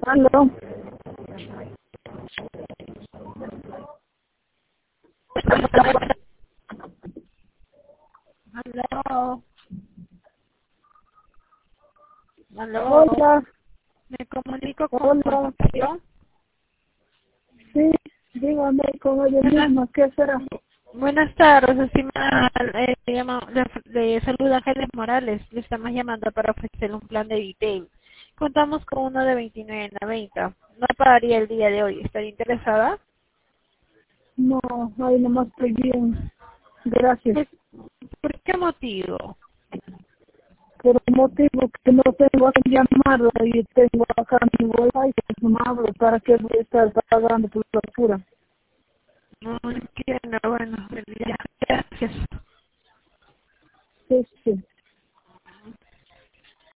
Aló. Aló. Aló. Hola. Me comunico con Hola. Concepción. Sí, dígame con ella misma, ¿qué será? Buenas tardes, estimada. Le saluda Ángeles Morales. Le estamos llamando para ofrecerle un plan de detail. Contamos con uno de 29.90. No pagaría el día de hoy. ¿Estaría interesada? No, ahí nomás estoy bien. Gracias. ¿Por qué motivo? Por un motivo que no tengo a quien llamar y tengo acá mi wifi que no hablo, ¿para qué voy a estar pagando por la locura? No entiendo. Bueno, gracias. Sí, sí.